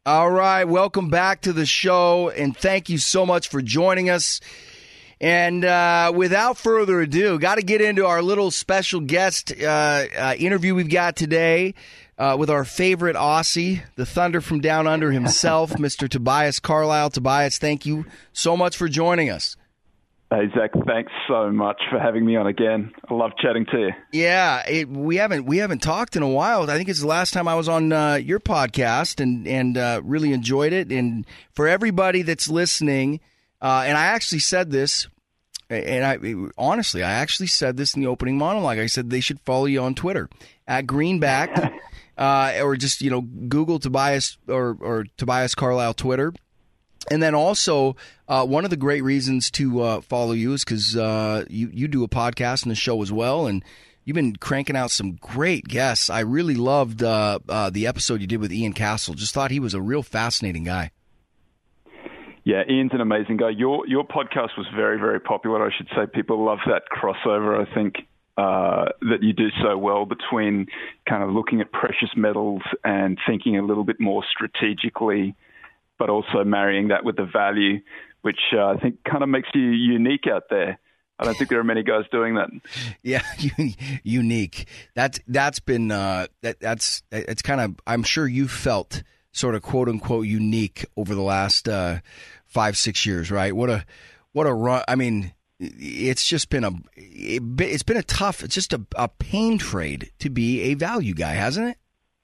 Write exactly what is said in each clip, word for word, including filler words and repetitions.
All right, welcome back to the show, and thank you so much for joining us. And uh, without further ado, got to get into our little special guest uh, uh, interview we've got today uh, with our favorite Aussie, the Thunder from Down Under himself, Mister Tobias Carlisle. Tobias, thank you so much for joining us. Hey, Zach, thanks so much for having me on again. I love chatting to you. Yeah, it, we haven't we haven't talked in a while. I think it's the last time I was on uh, your podcast, and, and uh, really enjoyed it. And for everybody that's listening, uh, and I actually said this, and I honestly, I actually said this in the opening monologue. I said they should follow you on Twitter, at Greenback, uh, or just, you know, Google Tobias or, or Tobias Carlisle Twitter. And then also, uh, one of the great reasons to uh, follow you is because uh, you, you do a podcast and a show as well, and you've been cranking out some great guests. I really loved uh, uh, the episode you did with Ian Castle. Just thought he was a real fascinating guy. Yeah, Ian's an amazing guy. Your your podcast was very, very popular. I should say people love that crossover, I think, uh, that you do so well between kind of looking at precious metals and thinking a little bit more strategically, but also marrying that with the value, which uh, I think kind of makes you unique out there. I don't think there are many guys doing that. Yeah, unique. That's that's been uh, that that's it's kind of. I'm sure you felt sort of quote unquote unique over the last uh, five six years, right? What a what a run. I mean, it's just been a it, it's been a tough. It's just a, a pain trade to be a value guy, hasn't it?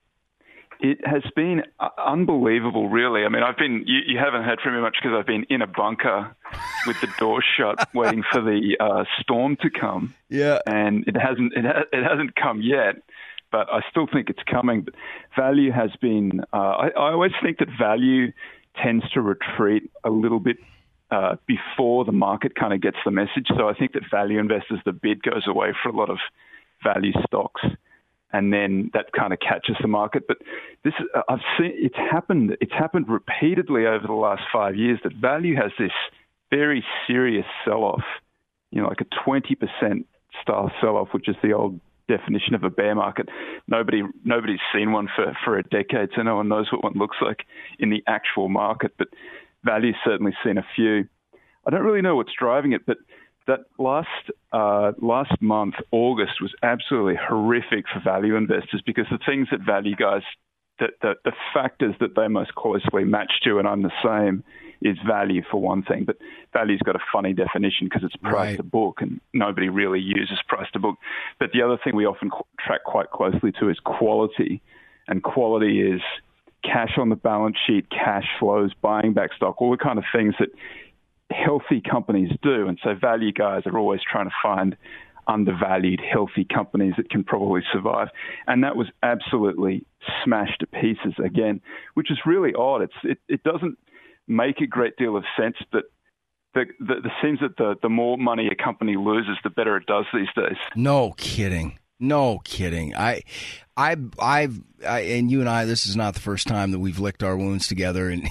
It has been unbelievable, really. I mean, I've been, you, you haven't heard from me much because I've been in a bunker with the door shut waiting for the uh, storm to come. Yeah. And it hasn't, it, ha- it hasn't come yet, but I still think it's coming. But value has been, uh, I, I always think that value tends to retreat a little bit uh, before the market kind of gets the message. So I think that value investors, the bid goes away for a lot of value stocks, and then that kind of catches the market. But this, I've seen it's happened. It's happened repeatedly over the last five years that value has this very serious sell-off, you know, like a twenty percent style sell-off, which is the old definition of a bear market. Nobody, nobody's seen one for, for a decade, so no one knows what one looks like in the actual market. But value's certainly seen a few. I don't really know what's driving it, but that last uh, last month, August, was absolutely horrific for value investors because the things that value guys, that the, the factors that they most closely match to, and I'm the same, is value for one thing. But value's got a funny definition because it's price Right. to book, and nobody really uses price to book. But the other thing we often track quite closely to is quality, and quality is cash on the balance sheet, cash flows, buying back stock, all the kind of things that healthy companies do. And so value guys are always trying to find undervalued, healthy companies that can probably survive. And that was absolutely smashed to pieces again, which is really odd. It's, it, it doesn't make a great deal of sense, but the, the, the seems that the, the more money a company loses, the better it does these days. No kidding. No kidding. I, I, I've, I, and you and I, this is not the first time that we've licked our wounds together. And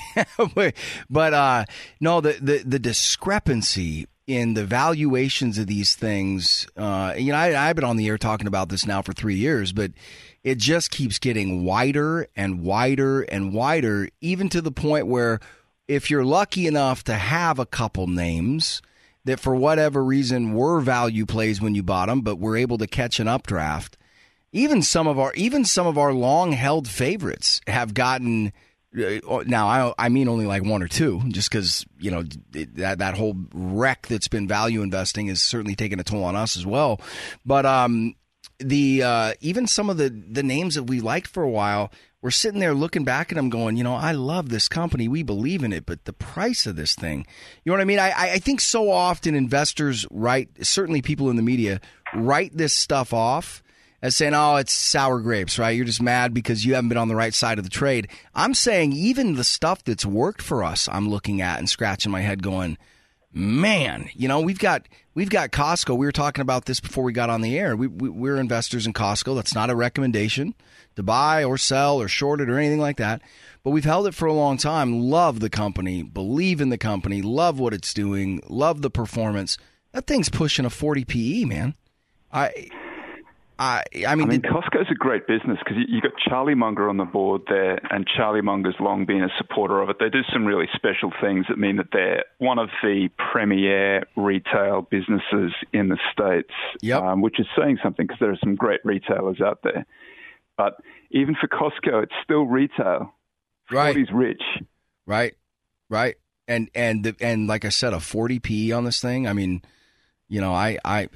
but uh, no, the, the the discrepancy in the valuations of these things. Uh, you know, I, I've been on the air talking about this now for three years, but it just keeps getting wider and wider and wider, even to the point where if you're lucky enough to have a couple names that for whatever reason were value plays when you bought them, but were able to catch an updraft. Even some of our even some of our long held favorites have gotten. Uh, now I I mean only like one or two, just because you know that that whole wreck that's been value investing is certainly taking a toll on us as well. But um, the uh, even some of the the names that we liked for a while. We're sitting there looking back at them going, you know, I love this company. We believe in it. But the price of this thing, you know what I mean? I, I think so often investors write, certainly people in the media, write this stuff off as saying, oh, it's sour grapes, right? You're just mad because you haven't been on the right side of the trade. I'm saying even the stuff that's worked for us, I'm looking at and scratching my head going, man, you know, we've got we've got Costco. We were talking about this before we got on the air. We, we, we're investors in Costco. That's not a recommendation to buy or sell or short it or anything like that. But we've held it for a long time. Love the company, believe in the company, love what it's doing, love the performance. That thing's pushing a forty P E, man. I I, I mean, I mean, did, Costco's a great business because you, you got Charlie Munger on the board there, and Charlie Munger's long been a supporter of it. They do some really special things that mean that they're one of the premier retail businesses in the States, yep. um, which is saying something because there are some great retailers out there. But even for Costco, it's still retail. Right. forty's rich. Right, right. And, and, the, and like I said, a forty P E on this thing, I mean, you know, I... I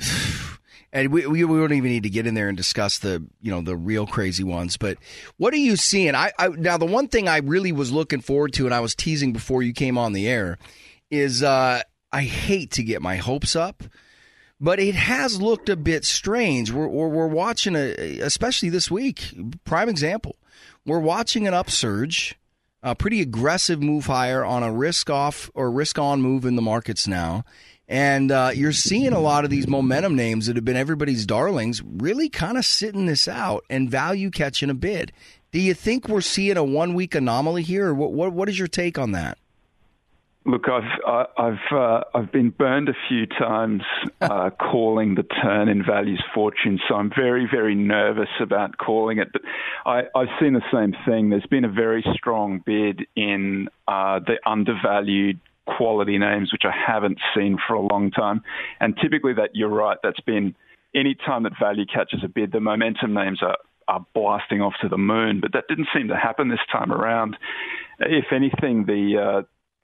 And we, we we don't even need to get in there and discuss the you know the real crazy ones. But what are you seeing? I, I now the one thing I really was looking forward to, and I was teasing before you came on the air, is uh, I hate to get my hopes up, but it has looked a bit strange. We're we're, we're watching a, especially this week. Prime example, we're watching an upsurge, a pretty aggressive move higher on a risk off or risk on move in the markets now. And uh, you're seeing a lot of these momentum names that have been everybody's darlings really kind of sitting this out and value catching a bid. Do you think we're seeing a one-week anomaly here, or what? What, what is your take on that? Look, I've I've uh, I've been burned a few times uh, calling the turn in value's fortune, so I'm very very nervous about calling it. But I, I've seen the same thing. There's been a very strong bid in uh, the undervalued quality names, which I haven't seen for a long time. And typically that, you're right, that's been any time that value catches a bid, the momentum names are, are blasting off to the moon. But that didn't seem to happen this time around. If anything, the uh,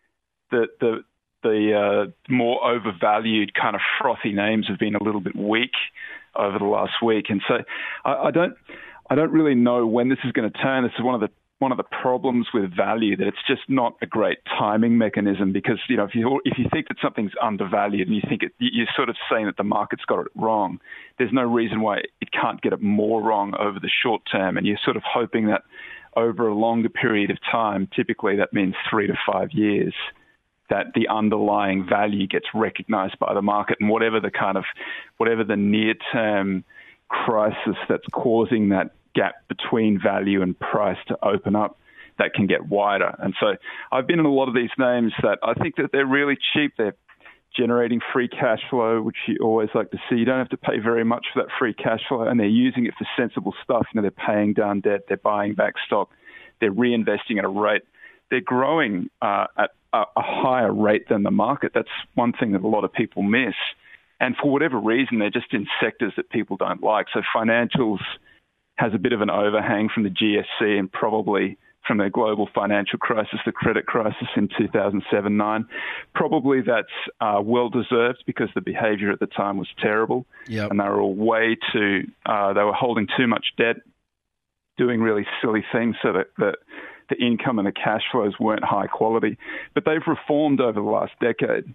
the the the uh, more overvalued kind of frothy names have been a little bit weak over the last week. And so I, I don't I don't really know when this is going to turn. This is one of the one of the problems with value, that it's just not a great timing mechanism, because, you know, if you if you think that something's undervalued and you think it, you're sort of saying that the market's got it wrong, there's no reason why it can't get it more wrong over the short term. And you're sort of hoping that over a longer period of time, typically that means three to five years, that the underlying value gets recognized by the market, and whatever the kind of, whatever the near-term crisis that's causing that gap between value and price to open up, that can get wider. And so I've been in a lot of these names that I think that they're really cheap. They're generating free cash flow, which you always like to see. You don't have to pay very much for that free cash flow, and they're using it for sensible stuff. You know, they're paying down debt, they're buying back stock, they're reinvesting at a rate. They're growing uh, at a, a higher rate than the market. That's one thing that a lot of people miss. And for whatever reason, they're just in sectors that people don't like. So financials has a bit of an overhang from the G F C and probably from the global financial crisis, the credit crisis in two thousand seven nine. Probably that's uh, well-deserved, because the behavior at the time was terrible. Yep. And they were all way too, uh, they were holding too much debt, doing really silly things so that the, the income and the cash flows weren't high quality. But they've reformed over the last decade.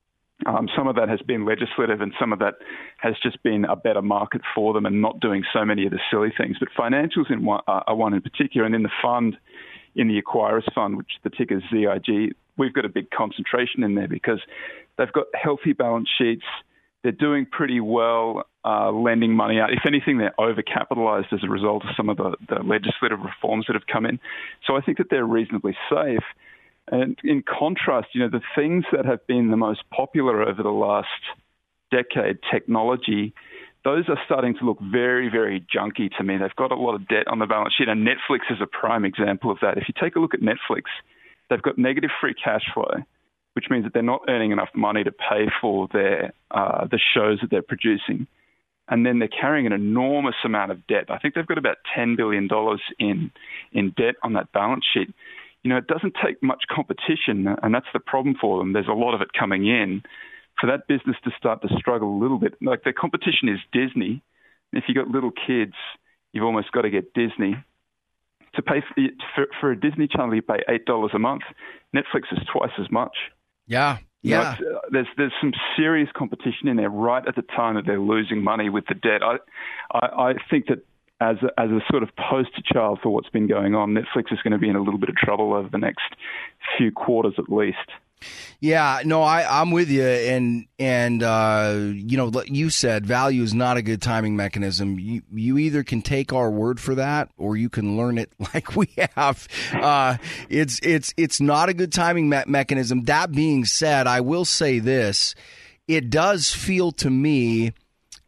Um, some of that has been legislative, and some of that has just been a better market for them and not doing so many of the silly things. But financials in one, uh, are one in particular, and in the fund, in the Acquirers Fund, which the ticker is Z I G, we've got a big concentration in there because they've got healthy balance sheets. They're doing pretty well uh, lending money out. If anything, they're overcapitalized as a result of some of the, the legislative reforms that have come in. So I think that they're reasonably safe. And in contrast, you know, the things that have been the most popular over the last decade, technology, those are starting to look very, very junky to me. They've got a lot of debt on the balance sheet, and Netflix is a prime example of that. If you take a look at Netflix, they've got negative free cash flow, which means that they're not earning enough money to pay for their uh, the shows that they're producing. And then they're carrying an enormous amount of debt. I think they've got about ten billion dollars in in debt on that balance sheet. You know, it doesn't take much competition, and that's the problem for them. There's a lot of it coming in. For that business to start to struggle a little bit, like their competition is Disney. If you've got little kids, you've almost got to get Disney. To pay for, for, for a Disney channel, you pay eight dollars a month. Netflix is twice as much. Yeah, yeah. You know, uh, there's there's some serious competition in there right at the time that they're losing money with the debt. I I, I think that as a, as a sort of poster child for what's been going on, Netflix is going to be in a little bit of trouble over the next few quarters at least. Yeah, no, I, I'm with you. And, and uh, you know, you said value is not a good timing mechanism. You, you either can take our word for that, or you can learn it like we have. Uh, it's, it's, it's not a good timing me- mechanism. That being said, I will say this. It does feel to me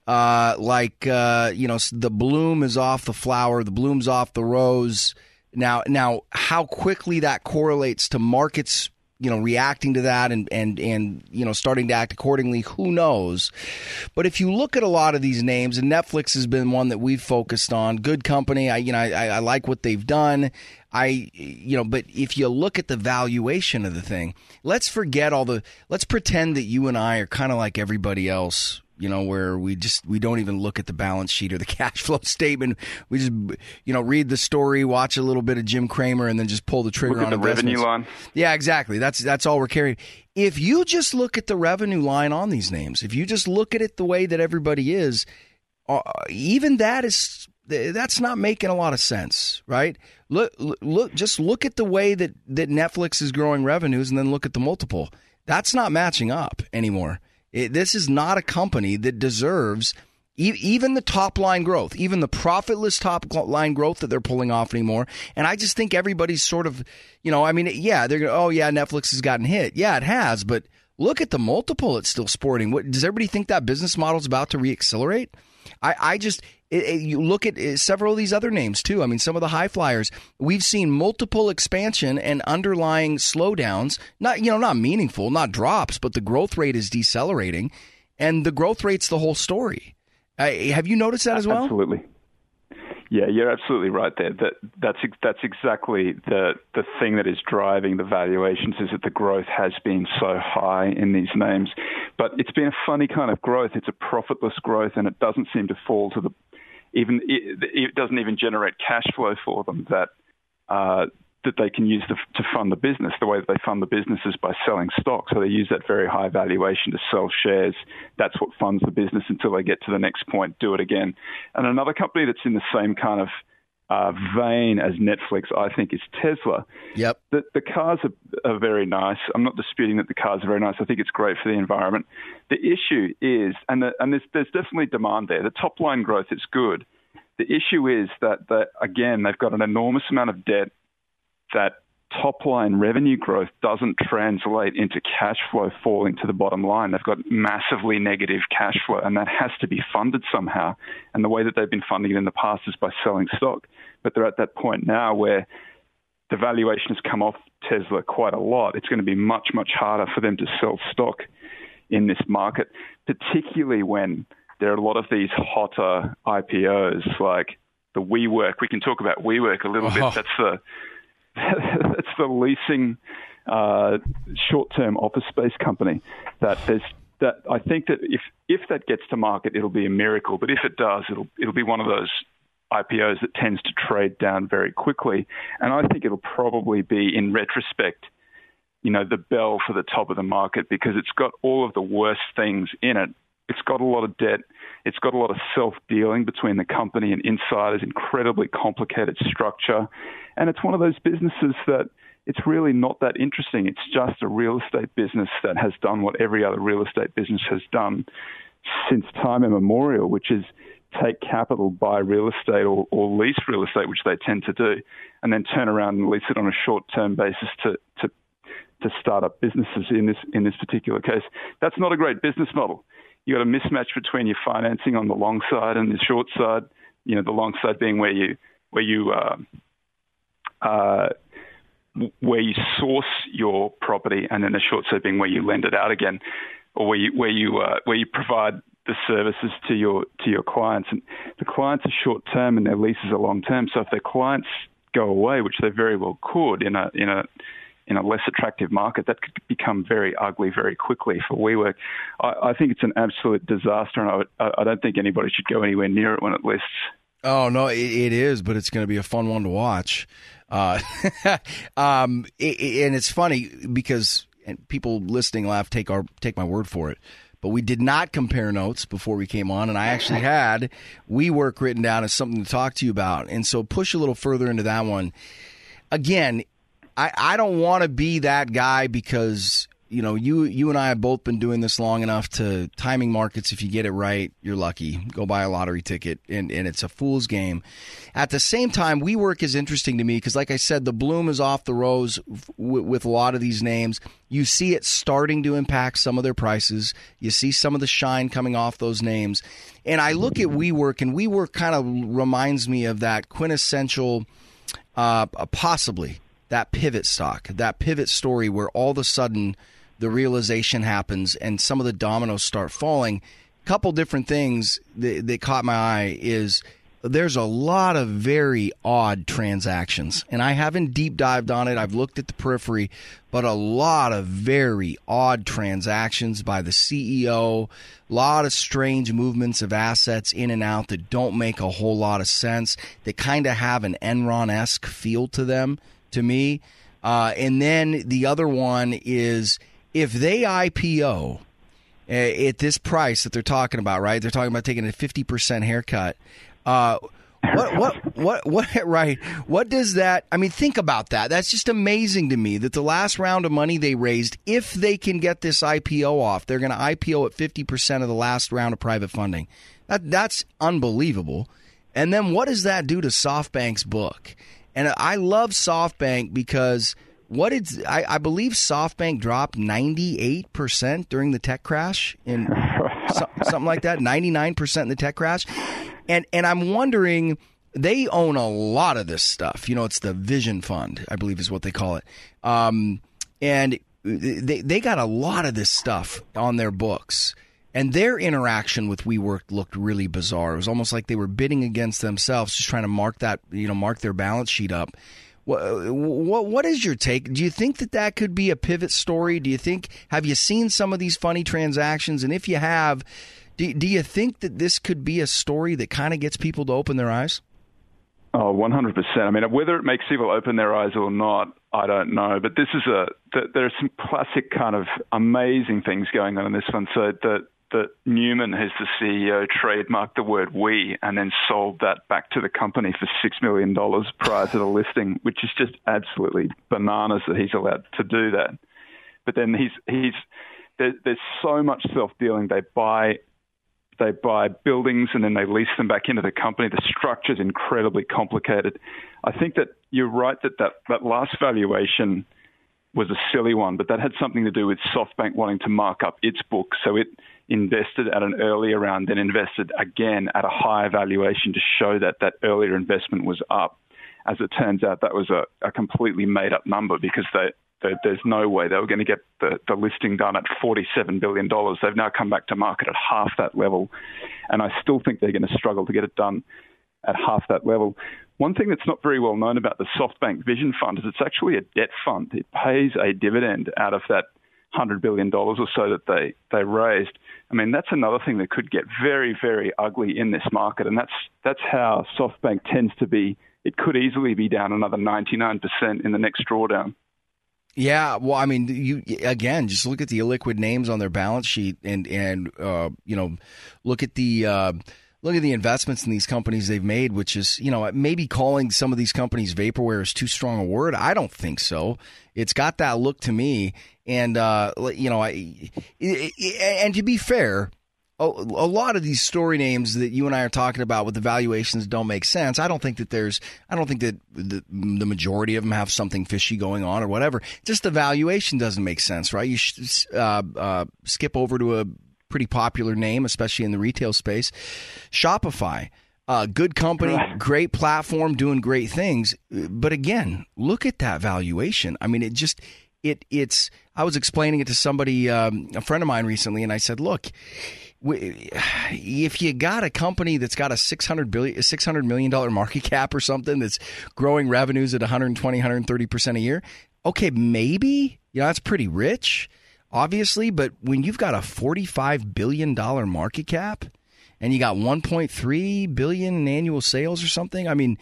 uh, like uh, you know, the bloom is off the flower, the bloom's off the rose. Now, now, how quickly that correlates to markets, you know, reacting to that and, and, and, you know, starting to act accordingly, who knows? But if you look at a lot of these names, and Netflix has been one that we've focused on, good company. I, you know, I, I like what they've done. I, you know, but if you look at the valuation of the thing, let's forget all the, let's pretend that you and I are kind of like everybody else. You know, where we just we don't even look at the balance sheet or the cash flow statement. We just, you know, read the story, watch a little bit of Jim Cramer, and then just pull the trigger look on at the investments. revenue line. Yeah, exactly. That's that's all we're carrying. If you just look at the revenue line on these names, if you just look at it the way that everybody is, uh, even that is that's not making a lot of sense, right? Look, look, just look at the way that that Netflix is growing revenues, and then look at the multiple. That's not matching up anymore. It, this is not a company that deserves e- even the top line growth, even the profitless top line growth that they're pulling off anymore. And I just think everybody's sort of, you know, I mean, yeah, they're going, oh, yeah, Netflix has gotten hit. Yeah, it has. But look at the multiple it's still sporting. What, does everybody think that business model is about to reaccelerate? I, I just it, it, you look at several of these other names, too. I mean, some of the high flyers, we've seen multiple expansion and underlying slowdowns, not, you know, not meaningful, not drops, but the growth rate is decelerating. And the growth rate's the whole story. Uh, have you noticed that as well? Absolutely. Yeah, you're absolutely right there. That that's that's exactly the the thing that is driving the valuations is that the growth has been so high in these names. But it's been a funny kind of growth. It's a profitless growth, and it doesn't seem to fall to the even it, it doesn't even generate cash flow for them that uh, that they can use to, to fund the business. The way that they fund the business is by selling stock. So they use that very high valuation to sell shares. That's what funds the business until they get to the next point, do it again. And another company that's in the same kind of uh, vein as Netflix, I think, is Tesla. Yep. The, the cars are, are very nice. I'm not disputing that the cars are very nice. I think it's great for the environment. The issue is, and, the, and there's, there's definitely demand there. The top line growth is good. The issue is that, that, again, they've got an enormous amount of debt. That top-line revenue growth doesn't translate into cash flow falling to the bottom line. They've got massively negative cash flow, and that has to be funded somehow. And the way that they've been funding it in the past is by selling stock. But they're at that point now where the valuation has come off Tesla quite a lot. It's going to be much, much harder for them to sell stock in this market, particularly when there are a lot of these hotter I P Os like the WeWork. We can talk about WeWork a little oh. bit. That's the That's the leasing uh, short-term office space company that there's that I think that if if that gets to market, it'll be a miracle. But if it does, it'll it'll be one of those I P Os that tends to trade down very quickly. And I think it'll probably be, in retrospect, you know, the bell for the top of the market because it's got all of the worst things in it. It's got a lot of debt. It's got a lot of self-dealing between the company and insiders, incredibly complicated structure. And it's one of those businesses that it's really not that interesting. It's just a real estate business that has done what every other real estate business has done since time immemorial, which is take capital, buy real estate or, or lease real estate, which they tend to do, and then turn around and lease it on a short-term basis to, to, to start up businesses in this, in this particular case. That's not a great business model. You got a mismatch between your financing on the long side and the short side. You know, the long side being where you where you uh, uh, where you source your property, and then the short side being where you lend it out again, or where you where you uh, where you provide the services to your to your clients. And the clients are short term, and their leases are long term. So if their clients go away, which they very well could in a in a in a less attractive market, that could become very ugly very quickly for WeWork. I, I think it's an absolute disaster, and I, would, I don't think anybody should go anywhere near it when it lists. Oh, no, it, it is, but it's going to be a fun one to watch. Uh, um, it, it, and it's funny because and people listening will have to take, our, take my word for it, but we did not compare notes before we came on, and I actually had WeWork written down as something to talk to you about. And so push a little further into that one. Again, I, I don't want to be that guy because you know, you you and I have both been doing this long enough to timing markets. If you get it right, you're lucky. Go buy a lottery ticket, and, and it's a fool's game. At the same time, WeWork is interesting to me because, like I said, the bloom is off the rose w- with a lot of these names. You see it starting to impact some of their prices. You see some of the shine coming off those names. And I look at WeWork, and WeWork kind of reminds me of that quintessential, uh, possibly, that pivot stock, that pivot story where all of a sudden the realization happens and some of the dominoes start falling. A couple different things that, that caught my eye is there's a lot of very odd transactions. And I haven't deep dived on it. I've looked at the periphery, but a lot of very odd transactions by the C E O, a lot of strange movements of assets in and out that don't make a whole lot of sense, that kind of have an Enron-esque feel to them, to me. Uh, and then the other one is, if they I P O uh, at this price that they're talking about, right? They're talking about taking a fifty percent haircut. Uh, what, what, what, what, right? What does that, I mean, think about that. That's just amazing to me that the last round of money they raised, if they can get this I P O off, they're going to I P O at fifty percent of the last round of private funding. That, that's unbelievable. And then what does that do to SoftBank's book? And I love SoftBank because what did I, I believe SoftBank dropped ninety-eight percent during the tech crash, in so, something like that, ninety-nine percent in the tech crash. And and I'm wondering, they own a lot of this stuff. You know, it's the Vision Fund, I believe is what they call it. Um, and they they got a lot of this stuff on their books. And their interaction with WeWork looked really bizarre. It was almost like they were bidding against themselves, just trying to mark that, you know, mark their balance sheet up. What, what, what is your take? Do you think that that could be a pivot story? Do you think, have you seen some of these funny transactions? And if you have, do, do you think that this could be a story that kind of gets people to open their eyes? Oh, one hundred percent. I mean, whether it makes people open their eyes or not, I don't know. But this is a, there are some classic kind of amazing things going on in this one. So the, that Newman, who's the C E O, trademarked the word "we" and then sold that back to the company for six million dollars prior to the listing, which is just absolutely bananas that he's allowed to do that. But then he's he's there, there's so much self-dealing. They buy they buy buildings and then they lease them back into the company. The structure is incredibly complicated. I think that you're right that that, that last valuation was a silly one, but that had something to do with SoftBank wanting to mark up its book. So it invested at an earlier round, then invested again at a higher valuation to show that that earlier investment was up. As it turns out, that was a, a completely made-up number because they, they, there's no way they were going to get the, the listing done at forty-seven billion dollars. They've now come back to market at half that level, and I still think they're going to struggle to get it done at half that level. One thing that's not very well known about the SoftBank Vision Fund is it's actually a debt fund. It pays a dividend out of that one hundred billion dollars or so that they, they raised. I mean, that's another thing that could get very, very ugly in this market, and that's that's how SoftBank tends to be. It could easily be down another ninety-nine percent in the next drawdown. Yeah, well, I mean, you again, just look at the illiquid names on their balance sheet, and and uh, you know, look at the. Uh, Look at the investments in these companies they've made, which is, you know, maybe calling some of these companies vaporware is too strong a word. I don't think so. It's got that look to me. And, uh, you know, I, and to be fair, a, a lot of these story names that you and I are talking about with the valuations don't make sense. I don't think that there's, I don't think that the, the majority of them have something fishy going on or whatever. Just the valuation doesn't make sense, right? You should uh, uh, skip over to a pretty popular name, especially in the retail space. Shopify, uh, good company, great platform, doing great things. But again, look at that valuation. I mean, it just, it it's, I was explaining it to somebody, um, a friend of mine recently, and I said, look, if you got a company that's got a six hundred billion, six hundred million dollars market cap or something that's growing revenues at one hundred twenty, one hundred thirty percent a year, okay, maybe, you know, that's pretty rich. Obviously, but when you've got a forty-five billion dollars market cap and you got one point three billion dollars in annual sales or something, I mean,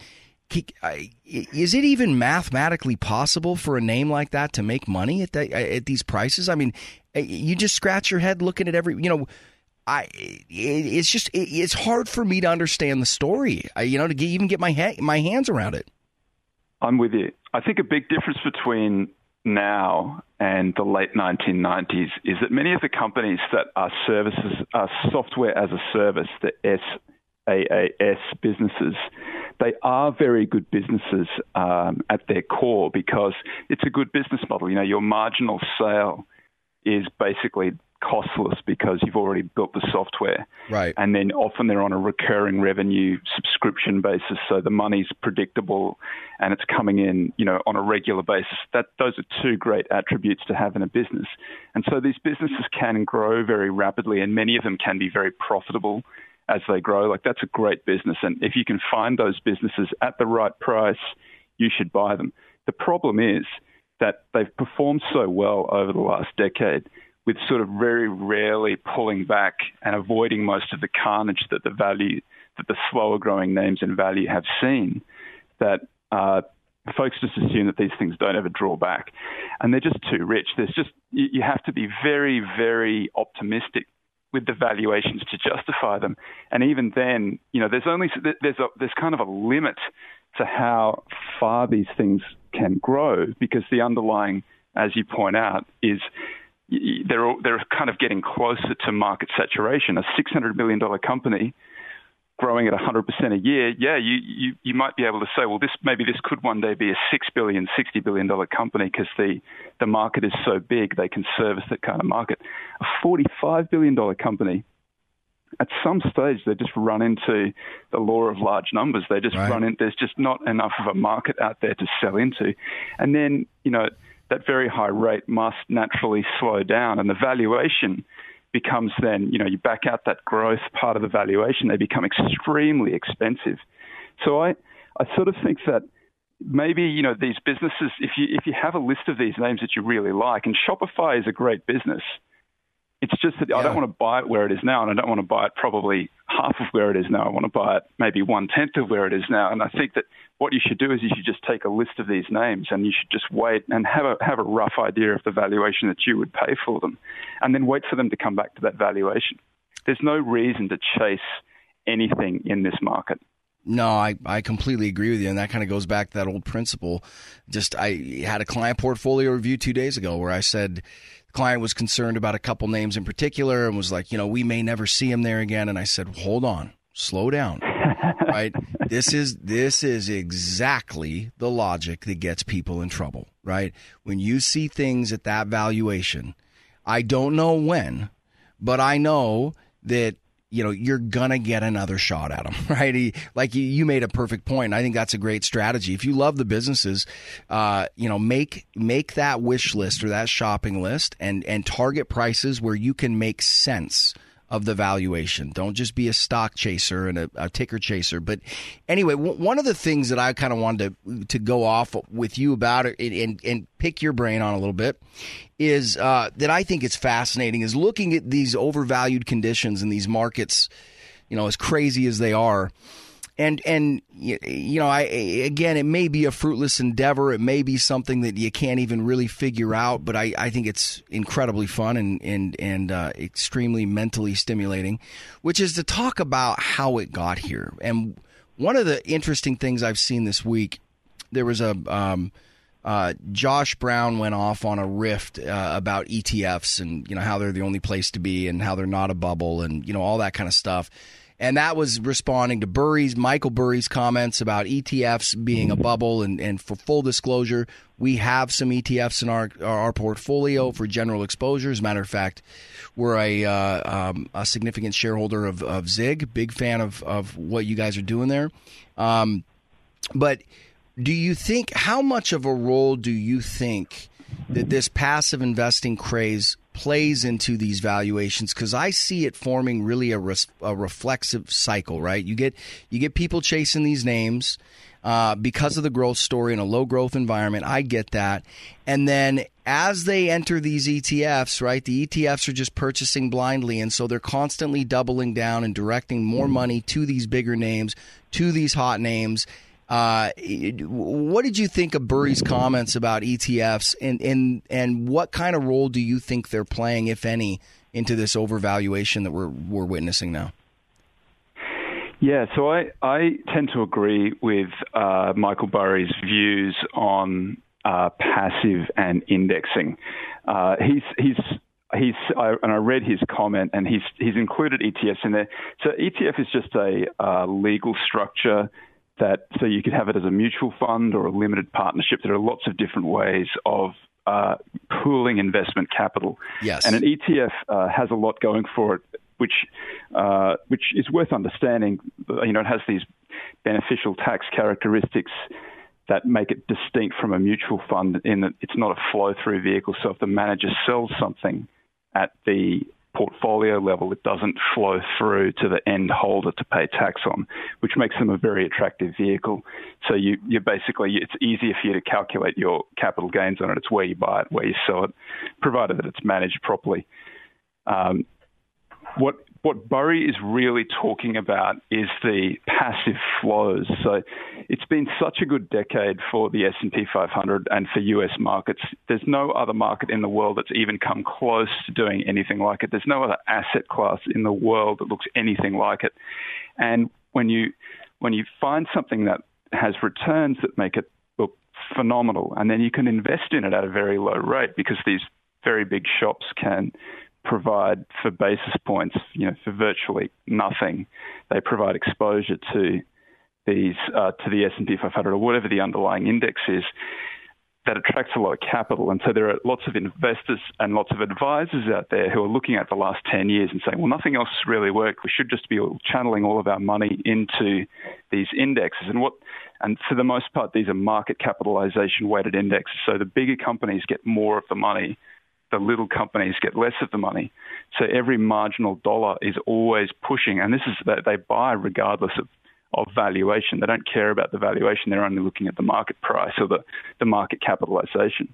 is it even mathematically possible for a name like that to make money at the, at these prices? I mean, you just scratch your head looking at every, you know, I it's just it's hard for me to understand the story, you know, to get, even get my ha- my hands around it. I'm with you. I think a big difference between now and the late nineteen nineties is that many of the companies that are services, are software as a service, the S A A S businesses, they are very good businesses um, at their core because it's a good business model. You know, your marginal sale is basically costless because you've already built the software. Right. And then often they're on a recurring revenue subscription basis, so the money's predictable and it's coming in, you know, on a regular basis. That those are two great attributes to have in a business. And so these businesses can grow very rapidly, and many of them can be very profitable as they grow. Like, that's a great business. And if you can find those businesses at the right price, you should buy them. The problem is that they've performed so well over the last decade, with sort of very rarely pulling back and avoiding most of the carnage that the value, that the slower growing names in value have seen, that uh, folks just assume that these things don't ever draw back. And they're just too rich. There's just, you, you have to be very, very optimistic with the valuations to justify them. And even then, you know, there's only, there's a, there's kind of a limit to how far these things can grow, because the underlying, as you point out, is they're they're kind of getting closer to market saturation. A six hundred million dollars company growing at one hundred percent a year, yeah, you, you, you might be able to say, well, this maybe this could one day be a six billion dollars, sixty billion dollars company because the, the market is so big they can service that kind of market. A forty-five billion dollars company, at some stage, they just run into the law of large numbers. They just right. run in. There's just not enough of a market out there to sell into. And then, you know, that very high rate must naturally slow down, and the valuation becomes then, you know, you back out that growth part of the valuation, they become extremely expensive. So I, I sort of think that maybe, you know, these businesses, if you if you have a list of these names that you really like, and Shopify is a great business, it's just that yeah. I don't want to buy it where it is now, and I don't want to buy it probably half of where it is now. I want to buy it maybe one-tenth of where it is now. And I think that what you should do is you should just take a list of these names, and you should just wait and have a have a rough idea of the valuation that you would pay for them, and then wait for them to come back to that valuation. There's no reason to chase anything in this market. No, I, I completely agree with you, and that kind of goes back to that old principle. Just I had a client portfolio review two days ago where I said the client was concerned about a couple names in particular and was like, you know, we may never see him there again. And I said, hold on, slow down, right? This is this is exactly the logic that gets people in trouble, right? When you see things at that valuation, I don't know when, but I know that, you know, you're going to get another shot at them, right? He, like you, you made a perfect point. And I think that's a great strategy. If you love the businesses, uh, you know, make make that wish list or that shopping list and, and target prices where you can make sense of the valuation. Don't just be a stock chaser and a, a ticker chaser. But anyway, w- one of the things that I kind of wanted to to go off with you about it and, and, and pick your brain on a little bit is uh, that I think it's fascinating is looking at these overvalued conditions in these markets, you know, as crazy as they are. And, and you know, I again, it may be a fruitless endeavor. It may be something that you can't even really figure out, but I, I think it's incredibly fun and, and, and uh, extremely mentally stimulating, which is to talk about how it got here. And one of the interesting things I've seen this week, there was a um, uh, Josh Brown went off on a riff uh, about E T Fs and, you know, how they're the only place to be and how they're not a bubble and, you know, all that kind of stuff. And that was responding to Burry's, Michael Burry's comments about E T Fs being a bubble. And, and for full disclosure, we have some E T Fs in our our portfolio for general exposure. As a matter of fact, we're a uh, um, a significant shareholder of, of Zig, big fan of, of what you guys are doing there. Um, but do you think, how much of a role do you think that this passive investing craze plays into these valuations? Because I see it forming really a, res- a reflexive cycle, right? You get you get people chasing these names uh, because of the growth story in a low growth environment. I get that. And then as they enter these E T Fs, right, the E T Fs are just purchasing blindly. And so they're constantly doubling down and directing more money to these bigger names, to these hot names. Uh, what did you think of Burry's comments about E T Fs, and, and and what kind of role do you think they're playing, if any, into this overvaluation that we're we're witnessing now? Yeah, so I, I tend to agree with uh, Michael Burry's views on uh, passive and indexing. Uh, he's he's he's I, and I read his comment, and he's he's included E T Fs in there. So E T F is just a uh, legal structure that so you could have it as a mutual fund or a limited partnership. There are lots of different ways of uh, pooling investment capital. Yes, and an E T F uh, has a lot going for it, which uh, which is worth understanding. You know, it has these beneficial tax characteristics that make it distinct from a mutual fund in that it's not a flow-through vehicle. So if the manager sells something at the portfolio level, it doesn't flow through to the end holder to pay tax on, which makes them a very attractive vehicle. So you, you basically, it's easier for you to calculate your capital gains on it. It's where you buy it, where you sell it, provided that it's managed properly. Um, what What Burry is really talking about is the passive flows. So it's been such a good decade for the S and P five hundred and for U S markets. There's no other market in the world that's even come close to doing anything like it. There's no other asset class in the world that looks anything like it. And when you when you find something that has returns that make it look phenomenal, and then you can invest in it at a very low rate because these very big shops can provide for basis points, you know, for virtually nothing. They provide exposure to these uh, to the S and P five hundred or whatever the underlying index is that attracts a lot of capital. And so there are lots of investors and lots of advisors out there who are looking at the last ten years and saying, well, nothing else really worked. We should just be channeling all of our money into these indexes. And what, and for the most part, these are market capitalization weighted indexes. So the bigger companies get more of the money. The little companies get less of the money. So every marginal dollar is always pushing, and this is that they buy regardless of, of valuation. They don't care about the valuation. They're only looking at the market price or the, the market capitalization.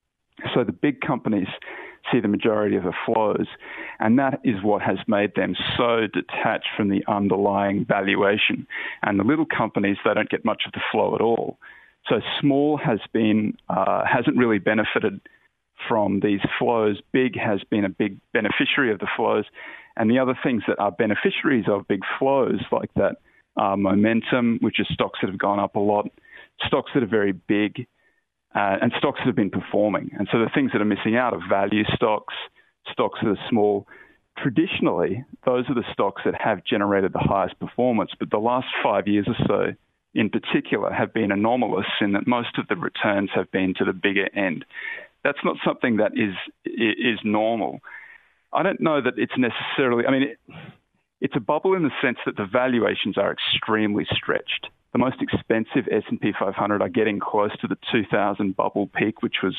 So the big companies see the majority of the flows, and that is what has made them so detached from the underlying valuation. And the little companies, they don't get much of the flow at all. So small has been uh, hasn't really benefited from these flows. Big has been a big beneficiary of the flows. And the other things that are beneficiaries of big flows like that are momentum, which is stocks that have gone up a lot, stocks that are very big, uh, and stocks that have been performing. And so the things that are missing out are value stocks, stocks that are small. Traditionally, those are the stocks that have generated the highest performance. But the last five years or so in particular have been anomalous in that most of the returns have been to the bigger end. That's not something that is is normal. I don't know that it's necessarily, I mean, it, it's a bubble in the sense that the valuations are extremely stretched. The most expensive S and P five hundred are getting close to the two thousand bubble peak, which was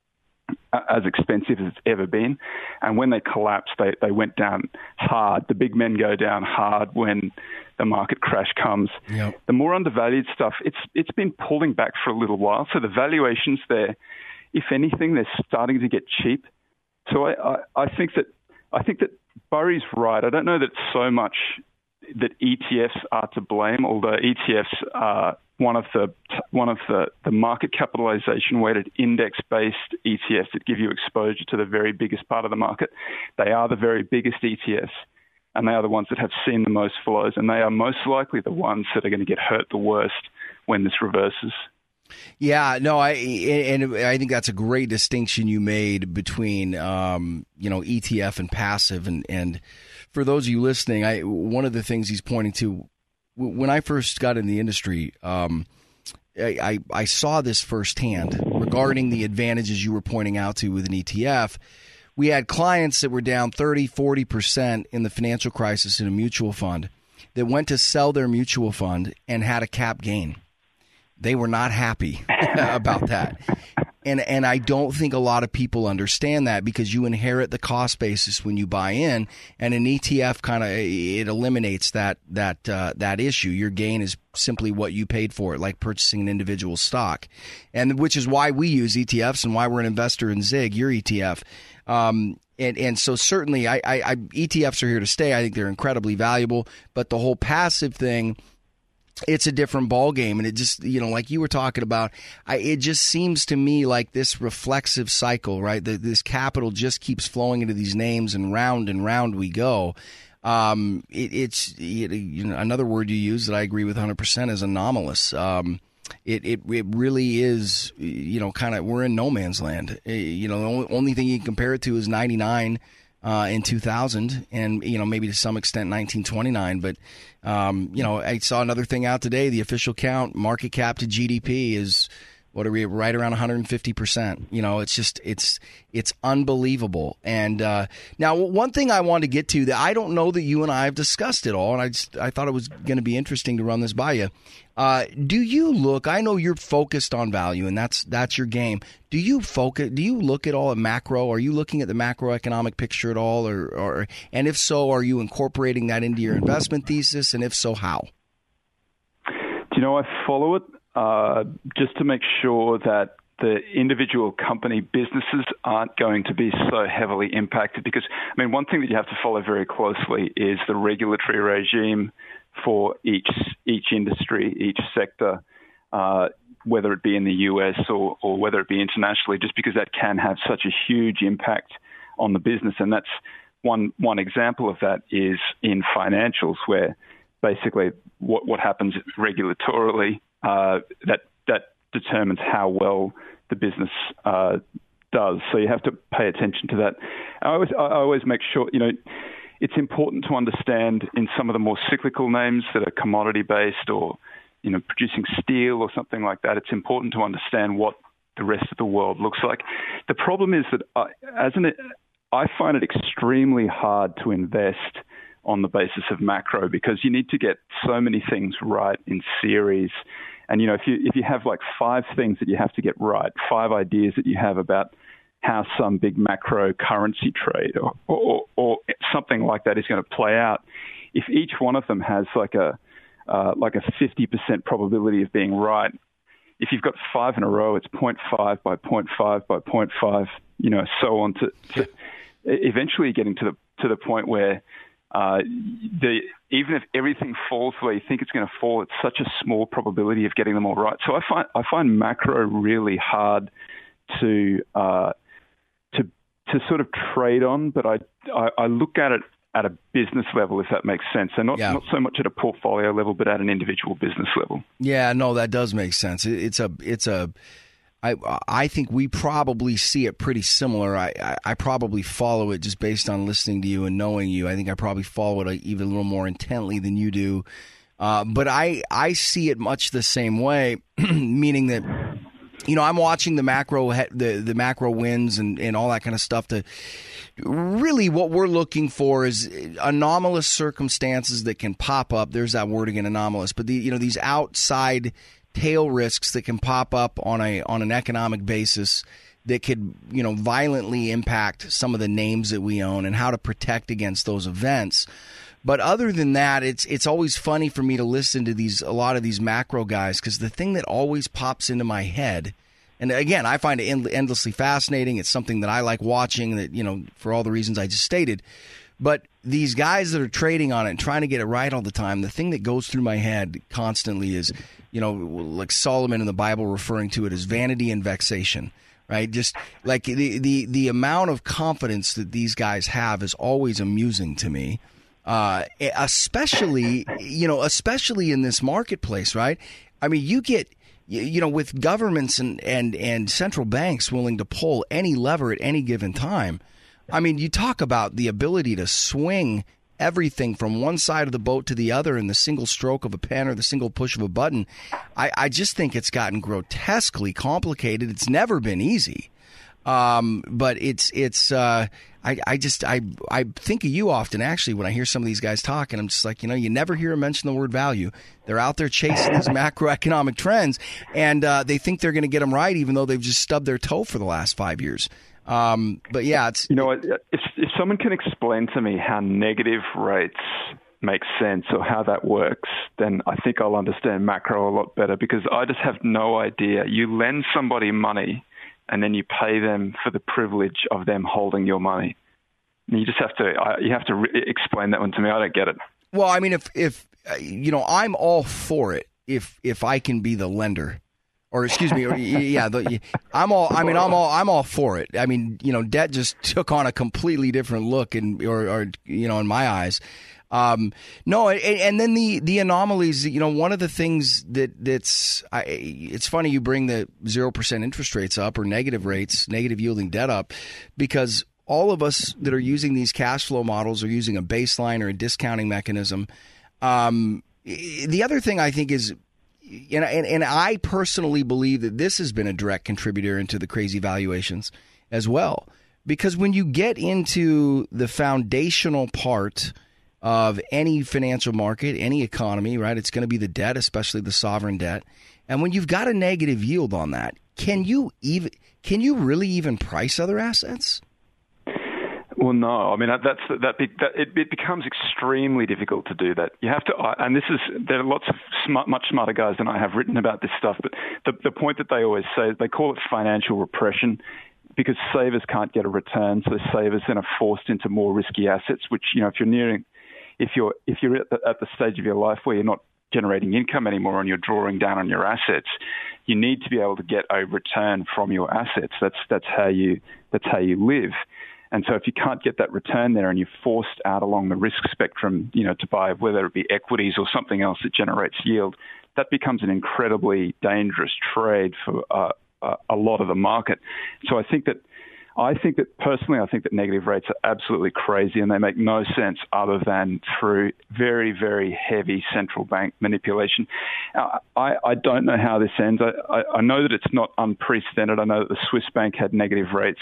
as expensive as it's ever been. And when they collapsed, they, they went down hard. The big men go down hard when the market crash comes. Yep. The more undervalued stuff, it's it's been pulling back for a little while. So the valuations there, if anything, they're starting to get cheap. So I, I, I think that I think that Burry's right. I don't know that so much that E T Fs are to blame, although E T Fs are one of the one of the, the market capitalization weighted index-based E T Fs that give you exposure to the very biggest part of the market. They are the very biggest E T Fs, and they are the ones that have seen the most flows, and they are most likely the ones that are going to get hurt the worst when this reverses. Yeah, no, I and I think that's a great distinction you made between um, you know E T F and passive. And, and for those of you listening, I one of the things he's pointing to when I first got in the industry, um, I, I I saw this firsthand regarding the advantages you were pointing out to with an E T F. We had clients that were down thirty, forty percent in the financial crisis in a mutual fund that went to sell their mutual fund and had a cap gain. They were not happy about that. And and I don't think a lot of people understand that because you inherit the cost basis when you buy in, and an E T F kind of it eliminates that that uh, that issue. Your gain is simply what you paid for it, like purchasing an individual stock, and which is why we use E T Fs and why we're an investor in Zig, your E T F. Um, and and so certainly, I, I, I E T Fs are here to stay. I think they're incredibly valuable, but the whole passive thing, it's a different ball game, and it just, you know, like you were talking about, I, it just seems to me like this reflexive cycle, right? The, this capital just keeps flowing into these names, and round and round we go. Um, it, it's it, you know, another word you use that I agree with one hundred percent is anomalous. Um, it, it it really is, you know, kind of we're in no man's land. You know, the only, only thing you can compare it to is ninety-nine uh, in two thousand, and you know maybe to some extent nineteen twenty-nine. But um, you know, I saw another thing out today. The official count, market cap to G D P is. What are we, right around one hundred fifty percent? You know, it's just, it's it's unbelievable. And uh, now one thing I want to get to that I don't know that you and I have discussed at all, and I just, I thought it was going to be interesting to run this by you. Uh, do you look, I know you're focused on value, and that's that's your game. Do you focus, do you look at all at macro? Are you looking at the macroeconomic picture at all? Or, or and if so, are you incorporating that into your investment thesis? And if so, how? Do you know, I follow it. Uh, just to make sure that the individual company businesses aren't going to be so heavily impacted. Because, I mean, one thing that you have to follow very closely is the regulatory regime for each each industry, each sector, uh, whether it be in the U S or, or whether it be internationally, just because that can have such a huge impact on the business. And that's one one example of that is in financials, where basically what, what happens regulatorily Uh, that that determines how well the business uh, does. So you have to pay attention to that. I always, I always make sure, you know, it's important to understand in some of the more cyclical names that are commodity-based or, you know, producing steel or something like that. It's important to understand what the rest of the world looks like. The problem is that I, as an, I find it extremely hard to invest on the basis of macro because you need to get so many things right in series. And, you know, if you if you have like five things that you have to get right, five ideas that you have about how some big macro currency trade or, or, or something like that is going to play out, if each one of them has like a uh, like a fifty percent probability of being right, if you've got five in a row, it's zero point five by zero point five by zero point five, you know, so on to, to eventually getting to the to the point where Uh, the, even if everything falls the way you think it's going to fall, it's such a small probability of getting them all right. So I find I find macro really hard to uh, to to sort of trade on, but I, I I look at it at a business level, if that makes sense. So not, yeah. not so much at a portfolio level, but at an individual business level. Yeah, no, that does make sense. It, it's a it's a I, I think we probably see it pretty similar. I, I, I probably follow it just based on listening to you and knowing you. I think I probably follow it even a little more intently than you do. Uh, but I, I see it much the same way, meaning that, you know, I'm watching the macro the, the macro wins and, and all that kind of stuff. To really what we're looking for is anomalous circumstances that can pop up. There's that word again, anomalous. But, the you know, these outside tail risks that can pop up on a on an economic basis that could, you know, violently impact some of the names that we own and how to protect against those events. But other than that, it's it's always funny for me to listen to these a lot of these macro guys, because the thing that always pops into my head, and again, I find it end, endlessly fascinating. It's something that I like watching, that, you know, for all the reasons I just stated. But these guys that are trading on it and trying to get it right all the time, the thing that goes through my head constantly is, you know, like Solomon in the Bible referring to it as vanity and vexation, right? Just like the the, the amount of confidence that these guys have is always amusing to me, uh, especially, you know, especially in this marketplace, right? I mean, you get, you know, with governments and, and, and central banks willing to pull any lever at any given time. I mean, you talk about the ability to swing everything from one side of the boat to the other in the single stroke of a pen or the single push of a button. I, I just think it's gotten grotesquely complicated. It's never been easy. Um, but it's it's uh, I, I just I I think of you often, actually, when I hear some of these guys talk, and I'm just like, you know, you never hear them mention the word value. They're out there chasing these macroeconomic trends, and uh, they think they're going to get them right, even though they've just stubbed their toe for the last five years. Um, but yeah, it's, you know, if, if someone can explain to me how negative rates make sense or how that works, then I think I'll understand macro a lot better, because I just have no idea. You lend somebody money and then you pay them for the privilege of them holding your money. And you just have to, you have to re- explain that one to me. I don't get it. Well, I mean, if, if, you know, I'm all for it if, if I can be the lender. Or excuse me, or, yeah, the, I'm all. I mean, I'm all. I'm all for it. I mean, you know, debt just took on a completely different look, in or, or you know, in my eyes. Um, no, and, and then the the anomalies. You know, one of the things that that's I, it's funny you bring the zero percent interest rates up or negative rates, negative yielding debt up, because all of us that are using these cash flow models are using a baseline or a discounting mechanism. Um, the other thing I think is, and, and, and I personally believe that this has been a direct contributor into the crazy valuations as well, because when you get into the foundational part of any financial market, any economy, right, it's going to be the debt, especially the sovereign debt. And when you've got a negative yield on that, can you even can you really even price other assets? Well, no. I mean, that's that. that it, it becomes extremely difficult to do that. You have to, and this is there are lots of smart, much smarter guys than I have written about this stuff. But the the point that they always say, they call it financial repression, because savers can't get a return, so savers then are forced into more risky assets. Which, you know, if you're nearing, if you're if you're at the, at the stage of your life where you're not generating income anymore and you're drawing down on your assets, you need to be able to get a return from your assets. That's that's how you that's how you live. And so if you can't get that return there and you're forced out along the risk spectrum, you know, to buy whether it be equities or something else that generates yield, that becomes an incredibly dangerous trade for uh, uh, a lot of the market. So I think that I think that personally, I think that negative rates are absolutely crazy, and they make no sense other than through very, very heavy central bank manipulation. Uh, I, I don't know how this ends. I, I, I know that it's not unprecedented. I know that the Swiss bank had negative rates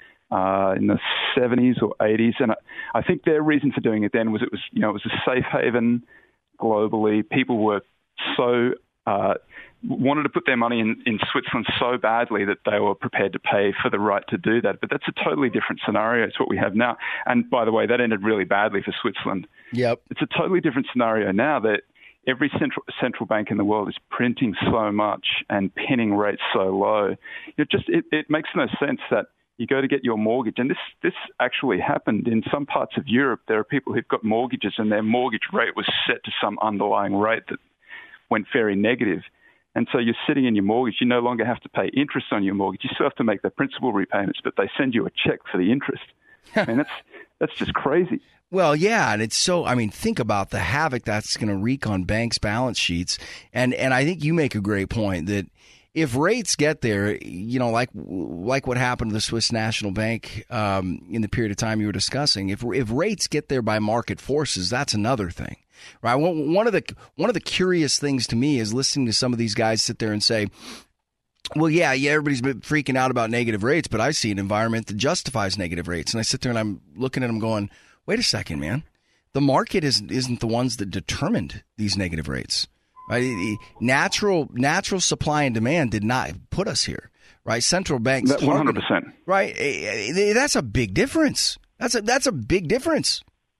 Uh, in the seventies or eighties, and I, I think their reason for doing it then was it was you know it was a safe haven globally. People were so uh, wanted to put their money in, in Switzerland so badly that they were prepared to pay for the right to do that. But that's a totally different scenario. It's what we have now. And by the way, that ended really badly for Switzerland. Yep, it's a totally different scenario now that every central central bank in the world is printing so much and pinning rates so low. It just it, it makes no sense that you go to get your mortgage, and this this actually happened in some parts of Europe. There are people who've got mortgages, and their mortgage rate was set to some underlying rate that went very negative. And so you're sitting in your mortgage. You no longer have to pay interest on your mortgage. You still have to make the principal repayments, but they send you a check for the interest. I mean, that's that's just crazy. Well, yeah, and it's so, I mean, think about the havoc that's going to wreak on banks' balance sheets. And and I think you make a great point that if rates get there, you know, like like what happened to the Swiss National Bank um, in the period of time you were discussing, if if rates get there by market forces, that's another thing, right? One of the one of the curious things to me is listening to some of these guys sit there and say, well, yeah, yeah, everybody's been freaking out about negative rates, but I see an environment that justifies negative rates. And I sit there and I'm looking at them going, wait a second, man. The market isn't, isn't the ones that determined these negative rates. Right? Natural natural supply and demand did not put us here, right? Central banks, one hundred percent, right? That's a big difference. That's a that's a big difference.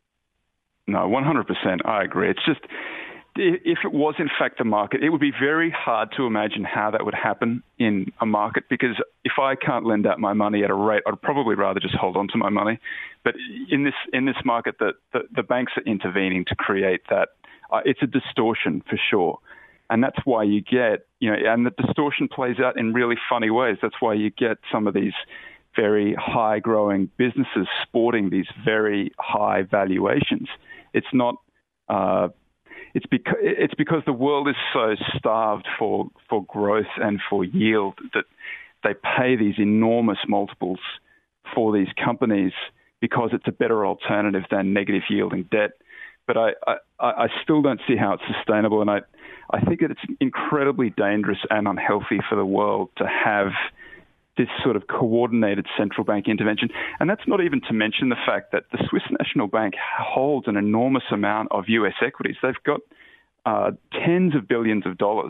No, one hundred percent. I agree. It's just if it was in fact the market, it would be very hard to imagine how that would happen in a market, because if I can't lend out my money at a rate, I'd probably rather just hold on to my money. But in this in this market, the the, the banks are intervening to create that. Uh, it's a distortion for sure. And that's why you get, you know, and the distortion plays out in really funny ways. That's why you get some of these very high growing businesses sporting these very high valuations. It's not, uh, it's because, it's because the world is so starved for, for growth and for yield that they pay these enormous multiples for these companies because it's a better alternative than negative yielding debt. But I, I, I still don't see how it's sustainable, and I, I think that it's incredibly dangerous and unhealthy for the world to have this sort of coordinated central bank intervention. And that's not even to mention the fact that the Swiss National Bank holds an enormous amount of U S equities. They've got uh, tens of billions of dollars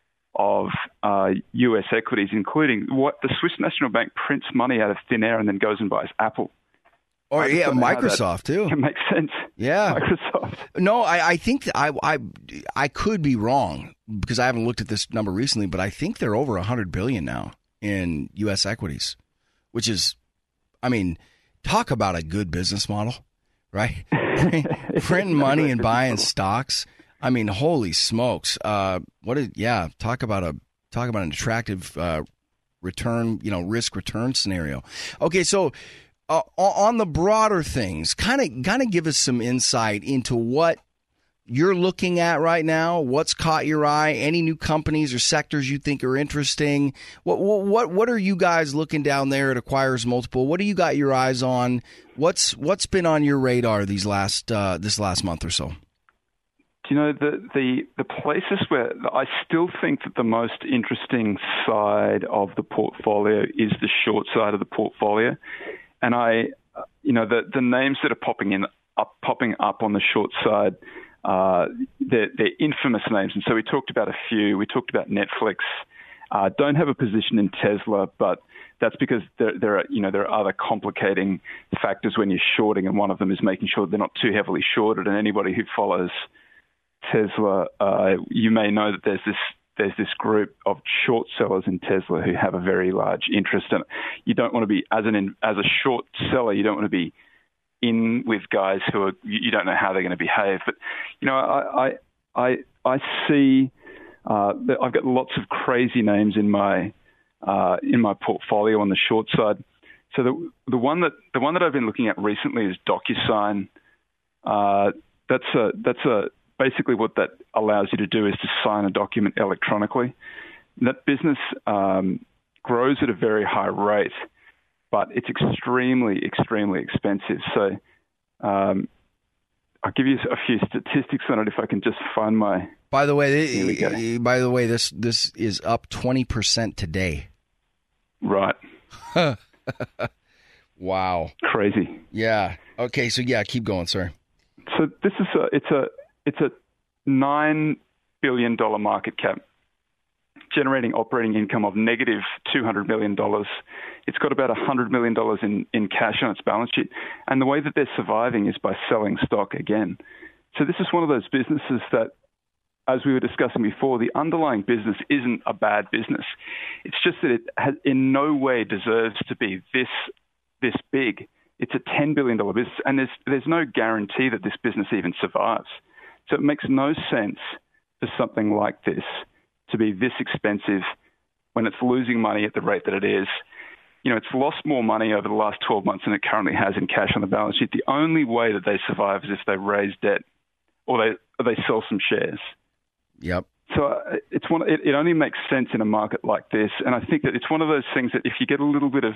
of uh, U S equities, including what the Swiss National Bank prints money out of thin air and then goes and buys Apple. Or yeah, Microsoft too. It makes sense. Yeah, Microsoft. No, I, I think that I, I I could be wrong because I haven't looked at this number recently, but I think they're over a hundred billion now in U S equities, which is, I mean, talk about a good business model, right? Printing money and buying stocks. I mean, holy smokes! Uh, what is? Yeah, talk about a talk about an attractive uh, return, you know, risk return scenario. Okay, so. uh, on the broader things, kind of kind of give us some insight into what you're looking at right now. What's caught your eye? Any new companies or sectors you think are interesting? What what what are you guys looking down there at Acquirers Multiple? What do you got your eyes on? What's what's been on your radar these last uh, this last month or so? Do you know, the, the the places where I still think that the most interesting side of the portfolio is the short side of the portfolio, and I, you know, the the names that are popping in up popping up on the short side. Uh, they're, they're infamous names, and so we talked about a few. We talked about Netflix. Uh, don't have a position in Tesla, but that's because there, there are, you know, there are other complicating factors when you're shorting, and one of them is making sure they're not too heavily shorted. And anybody who follows Tesla, uh, you may know that there's this there's this group of short sellers in Tesla who have a very large interest, and you don't want to be as an as a short seller, you don't want to be in with guys who are, you don't know how they're going to behave. But, you know, I I I, I see uh, that I've got lots of crazy names in my uh, in my portfolio on the short side. So the the one that the one that I've been looking at recently is DocuSign. Uh, that's a that's a basically what that allows you to do is to sign a document electronically. That business um, grows at a very high rate, but it's extremely, extremely expensive. So um, I'll give you a few statistics on it if I can just find my... By the way, by the way, this this is up twenty percent today. Right. Wow. Crazy. Yeah. Okay, so yeah, keep going, sir. So this is a, it's a, it's a nine billion dollars market cap, generating operating income of negative two hundred million dollars. It's got about one hundred million dollars in, in cash on its balance sheet. And the way that they're surviving is by selling stock again. So this is one of those businesses that, as we were discussing before, the underlying business isn't a bad business. It's just that it has in no way deserves to be this this big. It's a ten billion dollars business, and there's there's no guarantee that this business even survives. So it makes no sense for something like this to be this expensive when it's losing money at the rate that it is. You know, it's lost more money over the last twelve months than it currently has in cash on the balance sheet. The only way that they survive is if they raise debt or they or they sell some shares. Yep. So uh, it's one. It, it only makes sense in a market like this, and I think that it's one of those things that if you get a little bit of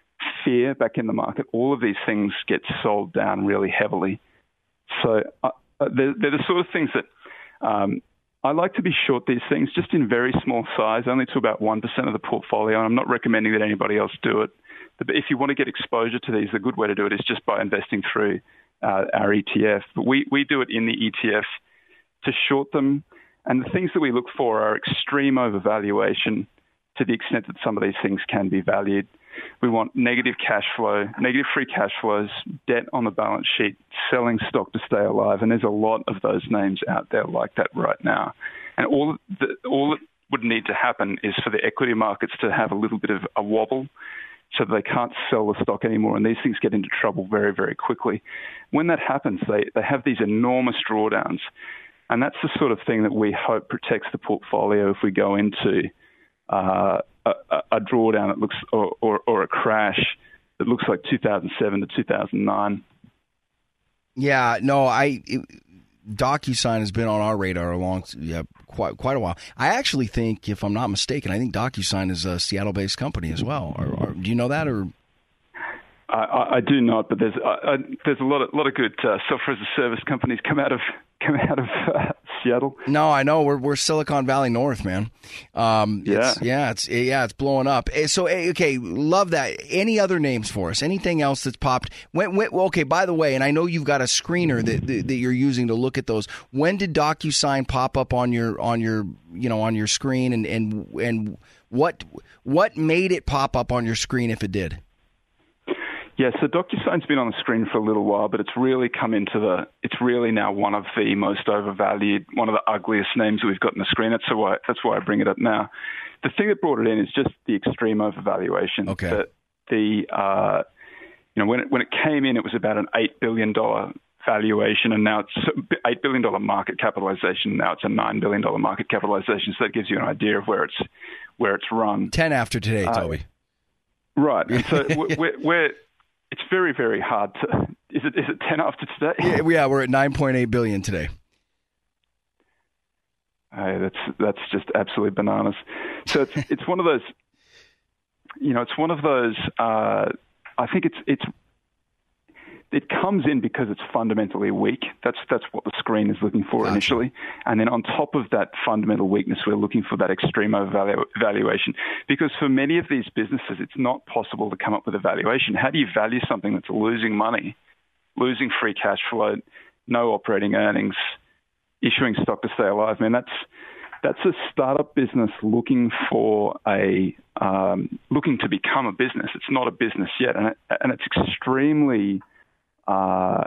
fear back in the market, all of these things get sold down really heavily. So uh, they're, they're the sort of things that um, I like to be short these things, just in very small size, only to about one percent of the portfolio. And I'm not recommending that anybody else do it. But if you want to get exposure to these, the good way to do it is just by investing through uh, our E T F. But we, we do it in the E T F to short them. And the things that we look for are extreme overvaluation to the extent that some of these things can be valued. We want negative cash flow, negative free cash flows, debt on the balance sheet, selling stock to stay alive. And there's a lot of those names out there like that right now. And all the, all that would need to happen is for the equity markets to have a little bit of a wobble so that they can't sell the stock anymore. And these things get into trouble very, very quickly. When that happens, they, they have these enormous drawdowns. And that's the sort of thing that we hope protects the portfolio if we go into uh, a, a drawdown that looks, or, or, or a crash that looks like two thousand seven to two thousand nine. Yeah, no, I it, DocuSign has been on our radar a long, yeah, quite quite a while. I actually think, if I'm not mistaken, I think DocuSign is a Seattle-based company as well. Or, or do you know that, or? I, I do not, but there's I, I, there's a lot of lot of good uh, software as a service companies come out of come out of uh, Seattle. No, I know we're we're Silicon Valley North, man. Um, yeah, it's, yeah, it's yeah, it's blowing up. So okay, love that. Any other names for us? Anything else that's popped? When, when, well, okay, by the way, and I know you've got a screener that, that that you're using to look at those. When did DocuSign pop up on your on your you know on your screen, and and and what what made it pop up on your screen if it did? Yeah, so DocuSign's been on the screen for a little while, but it's really come into the, it's really now one of the most overvalued, one of the ugliest names we've got on the screen. That's why, that's why I bring it up now. The thing that brought it in is just the extreme overvaluation. Okay. The, the uh, you know, when it, when it came in, it was about an eight billion dollars valuation, and now it's eight billion dollars market capitalization. Now it's a nine billion dollars market capitalization. So that gives you an idea of where it's, where it's run. ten after today, Toby. Uh, right. And so we're, we're it's very, very hard to. Is it is it ten after today? Yeah, yeah we're at nine point eight billion today. Uh, that's that's just absolutely bananas. So it's it's one of those. You know, it's one of those. Uh, I think it's it's. It comes in because it's fundamentally weak. That's that's what the screen is looking for gotcha. initially. And then on top of that fundamental weakness, we're looking for that extreme overvaluation. Because for many of these businesses, it's not possible to come up with a valuation. How do you value something that's losing money, losing free cash flow, no operating earnings, issuing stock to stay alive? I mean, that's that's a startup business looking for a um, looking to become a business. It's not a business yet, and it, and it's extremely Uh,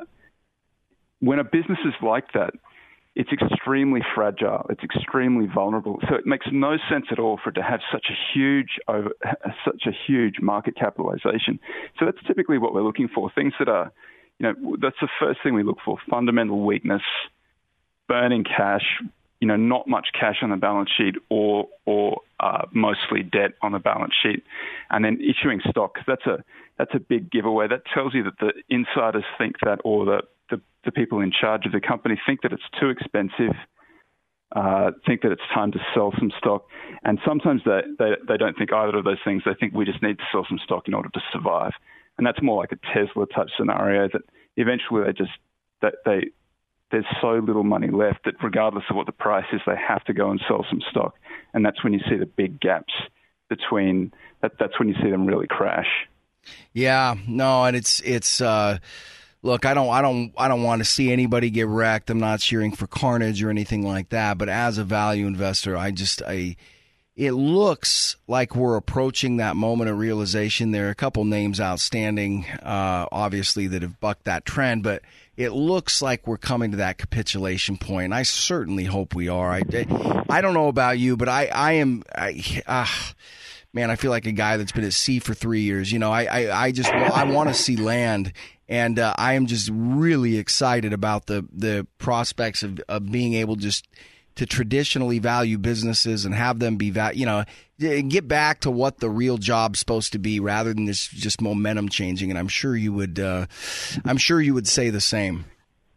when a business is like that, it's extremely fragile. It's extremely vulnerable. So it makes no sense at all for it to have such a huge over, such a huge market capitalization. So that's typically what we're looking for. Things that are, you know, that's the first thing we look for: fundamental weakness, burning cash, you know, not much cash on the balance sheet, or or uh, mostly debt on the balance sheet, and then issuing stock. That's a That's a big giveaway. That tells you that the insiders think that, or the, the, the people in charge of the company think that it's too expensive, uh, think that it's time to sell some stock. And sometimes they, they, they don't think either of those things. They think we just need to sell some stock in order to survive. And that's more like a Tesla-type scenario that eventually they just, that they, there's so little money left that regardless of what the price is, they have to go and sell some stock. And that's when you see the big gaps between, that, that's when you see them really crash. Yeah, no, and it's it's uh, look, I don't I don't I don't want to see anybody get wrecked. I'm not cheering for carnage or anything like that. But as a value investor, I just I it looks like we're approaching that moment of realization. There are a couple names outstanding, uh, obviously, that have bucked that trend, but it looks like we're coming to that capitulation point. I certainly hope we are. I, I don't know about you, but I I am I. Uh, Man, I feel like a guy that's been at sea for three years. You know, I, I, I just I want to see land, and uh, I am just really excited about the the prospects of, of being able just to traditionally value businesses and have them be, val- you know, get back to what the real job's supposed to be, rather than this just momentum changing. And I'm sure you would, uh, I'm sure you would say the same.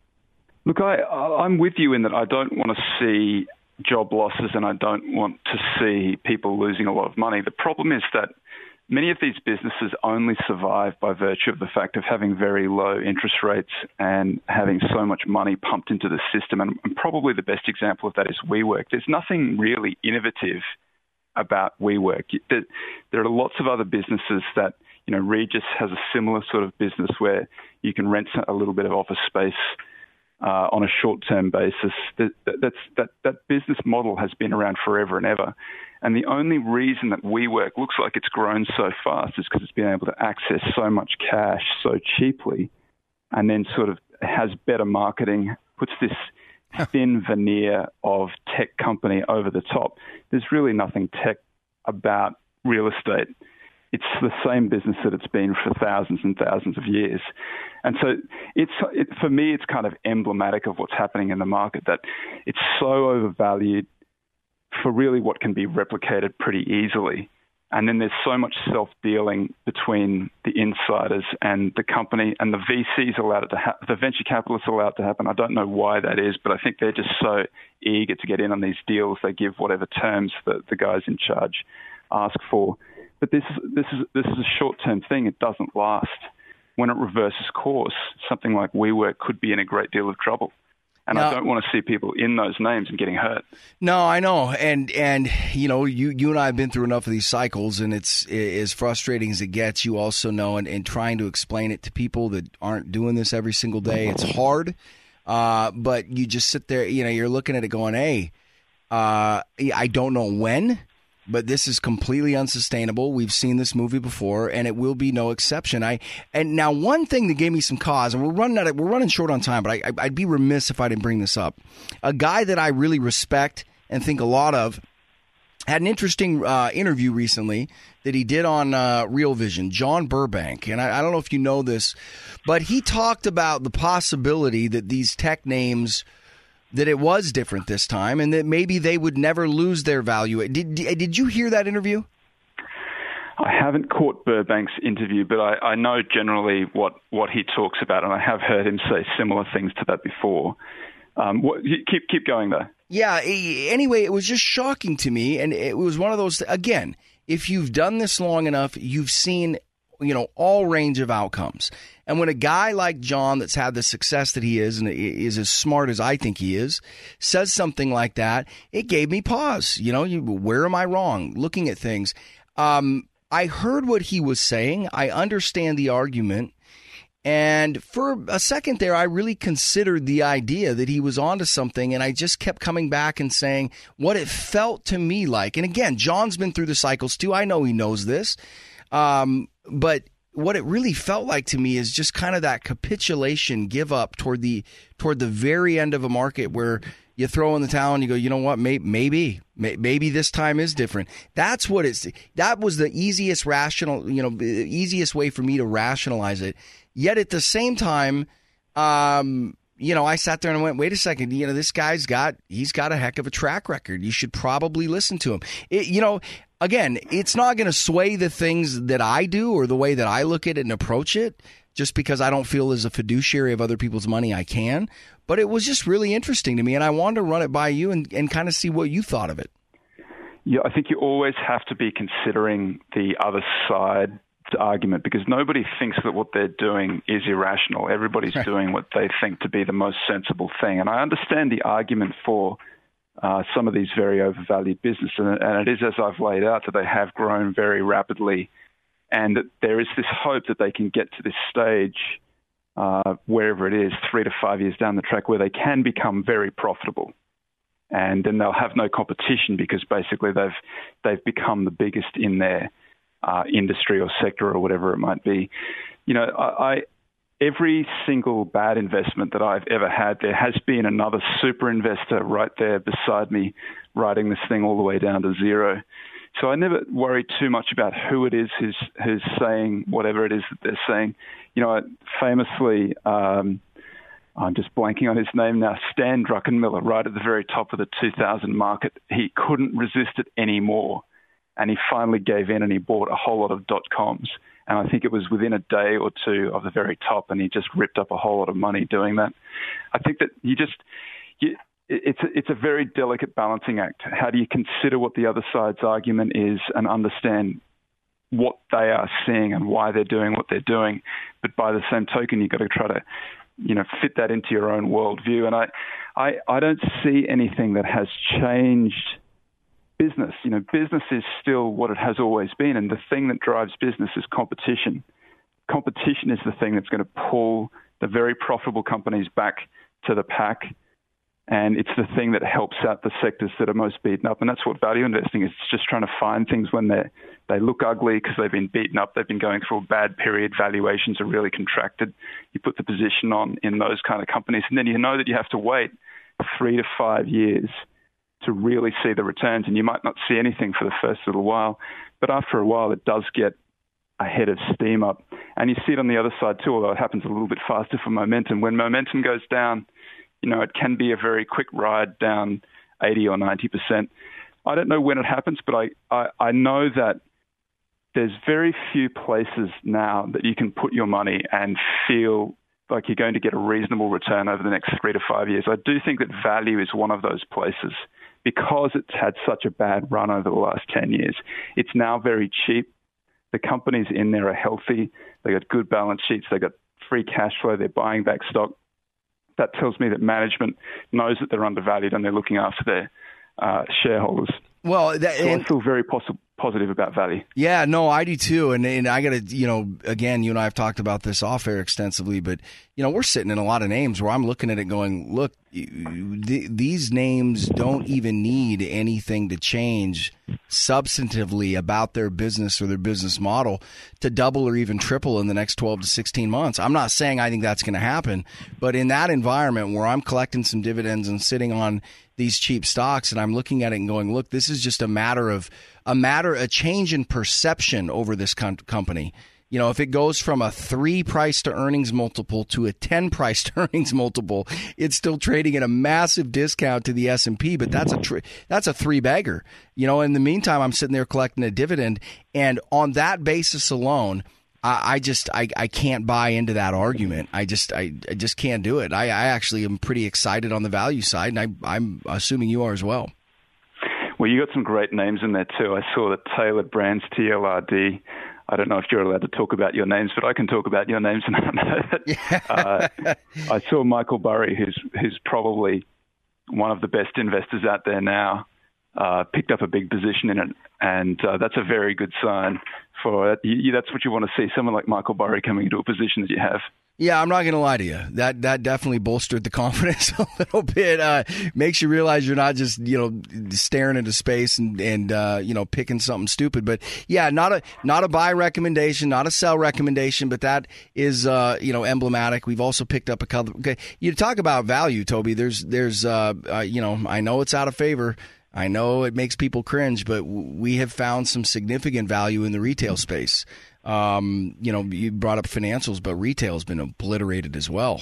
Look, I I'm with you in that I don't want to see job losses, and I don't want to see people losing a lot of money. The problem is that many of these businesses only survive by virtue of the fact of having very low interest rates and having so much money pumped into the system. And, and probably the best example of that is WeWork. There's nothing really innovative about WeWork. There, there are lots of other businesses that, you know, Regus has a similar sort of business where you can rent a little bit of office space Uh, on a short-term basis. That, that's, that, that business model has been around forever and ever. And the only reason that WeWork looks like it's grown so fast is because it's been able to access so much cash so cheaply, and then sort of has better marketing, puts this thin veneer of tech company over the top. There's really nothing tech about real estate. It's the same business that it's been for thousands and thousands of years. And so it's it, for me, it's kind of emblematic of what's happening in the market, that it's so overvalued for really what can be replicated pretty easily. And then there's so much self-dealing between the insiders and the company, and the V Cs allowed it to happen, the venture capitalists allowed it to happen. I don't know why that is, but I think they're just so eager to get in on these deals. They give whatever terms that the guys in charge ask for. But this is this is this is a short-term thing. It doesn't last. When it reverses course, something like WeWork could be in a great deal of trouble. And no. I don't want to see people in those names and getting hurt. No, I know. And, and you know, you, you and I have been through enough of these cycles, and it's as frustrating as it gets. You also know, and, and trying to explain it to people that aren't doing this every single day, it's hard. Uh, but you just sit there, you know, you're looking at it going, hey, uh, I don't know when, but this is completely unsustainable. We've seen this movie before, and it will be no exception. I and now one thing that gave me some cause, and we're running out of, we're running short on time, but I, I'd be remiss if I didn't bring this up. A guy that I really respect and think a lot of had an interesting uh, interview recently that he did on uh, Real Vision, John Burbank. And I, I don't know if you know this, but he talked about the possibility that these tech names, that it was different this time, and that maybe they would never lose their value. Did did you hear that interview? I haven't caught Burbank's interview, but I, I know generally what, what he talks about, and I have heard him say similar things to that before. Um, what, keep keep going, though. Yeah, anyway, it was just shocking to me, and it was one of those, again, if you've done this long enough, you've seen, you know, all range of outcomes. And when a guy like John that's had the success that he is and is as smart as I think he is, says something like that, it gave me pause. You know, you, where am I wrong? Looking at things. Um, I heard what he was saying. I understand the argument. And for a second there, I really considered the idea that he was onto something. And I just kept coming back and saying what it felt to me like. And again, John's been through the cycles too. I know he knows this. Um, but what it really felt like to me is just kind of that capitulation, give up toward the toward the very end of a market where you throw in the towel and you go, you know what, maybe, maybe, maybe this time is different. That's what it's, that was the easiest rational, you know, easiest way for me to rationalize it. Yet at the same time, um, you know, I sat there and went, wait a second, you know, this guy's got, he's got a heck of a track record. You should probably listen to him. It, you know, again, it's not going to sway the things that I do or the way that I look at it and approach it. Just because I don't feel as a fiduciary of other people's money, I can. But it was just really interesting to me, and I wanted to run it by you and, and kind of see what you thought of it. Yeah, I think you always have to be considering the other side's argument, because nobody thinks that what they're doing is irrational. Everybody's right. doing what they think to be the most sensible thing. And I understand the argument for uh, some of these very overvalued businesses, and, and it is as I've laid out, that they have grown very rapidly, and that there is this hope that they can get to this stage, uh, wherever it is, three to five years down the track, where they can become very profitable. And then they'll have no competition because basically they've they've become the biggest in their uh, industry or sector or whatever it might be. You know, I, I every single bad investment that I've ever had, there has been another super investor right there beside me writing this thing all the way down to zero. So I never worry too much about who it is who's, who's saying whatever it is that they're saying. You know, famously, um, I'm just blanking on his name now, Stan Druckenmiller, right at the very top of the two thousand market. He couldn't resist it anymore, and he finally gave in and he bought a whole lot of dot-coms. And I think it was within a day or two of the very top, and he just ripped up a whole lot of money doing that. I think that you just... You, It's a, it's a very delicate balancing act. How do you consider what the other side's argument is and understand what they are seeing and why they're doing what they're doing? But by the same token, you've got to try to, you know, fit that into your own worldview. And I, I, I don't see anything that has changed business. You know, business is still what it has always been, and the thing that drives business is competition. Competition is the thing that's going to pull the very profitable companies back to the pack. And it's the thing that helps out the sectors that are most beaten up. And that's what value investing is. It's just trying to find things when they they look ugly because they've been beaten up. They've been going through a bad period. Valuations are really contracted. You put the position on in those kind of companies. And then you know that you have to wait three to five years to really see the returns. And you might not see anything for the first little while. But after a while, it does get a head of steam up. And you see it on the other side too, although it happens a little bit faster for momentum. When momentum goes down, you know, it can be a very quick ride down eighty or ninety percent. I don't know when it happens, but I, I, I know that there's very few places now that you can put your money and feel like you're going to get a reasonable return over the next three to five years. I do think that value is one of those places because it's had such a bad run over the last ten years. It's now very cheap. The companies in there are healthy. They got good balance sheets. They got free cash flow. They're buying back stock. That tells me that management knows that they're undervalued and they're looking after their uh, shareholders. Well, that, so I feel very posi- positive about value. Yeah, no, I do too. And, and I got to, you know, again, you and I have talked about this off air extensively, but, you know, we're sitting in a lot of names where I'm looking at it going, look, th- these names don't even need anything to change substantively about their business or their business model to double or even triple in the next twelve to sixteen months. I'm not saying I think that's going to happen, but in that environment where I'm collecting some dividends and sitting on these cheap stocks and I'm looking at it and going, look, this is just a matter of a matter, a change in perception over this com- company. You know, if it goes from a three price to earnings multiple to a ten price to earnings multiple, it's still trading at a massive discount to the S and P, but that's a tr- that's a three bagger. You know, in the meantime, I'm sitting there collecting a dividend, and on that basis alone, I, I just I, I can't buy into that argument. I just I, I just can't do it. I, I actually am pretty excited on the value side, and I, I'm assuming you are as well. Well, you got some great names in there too. I saw that Tailored Brands, T L R D. I don't know if you're allowed to talk about your names, but I can talk about your names. And I know that. uh, I saw Michael Burry, who's who's probably one of the best investors out there now, uh, picked up a big position in it, and uh, that's a very good sign for it. You, that's what you want to see, someone like Michael Burry coming into a position that you have. Yeah, I'm not going to lie to you. That that definitely bolstered the confidence a little bit. Uh, makes you realize you're not just, you know, staring into space and, and uh, you know, picking something stupid. But yeah, not a not a buy recommendation, not a sell recommendation, but that is, uh, you know, emblematic. We've also picked up a couple. Okay, you talk about value, Toby. There's there's uh, uh, you know, I know it's out of favor. I know it makes people cringe, but we have found some significant value in the retail space. Um, you know, you brought up financials, but retail has been obliterated as well.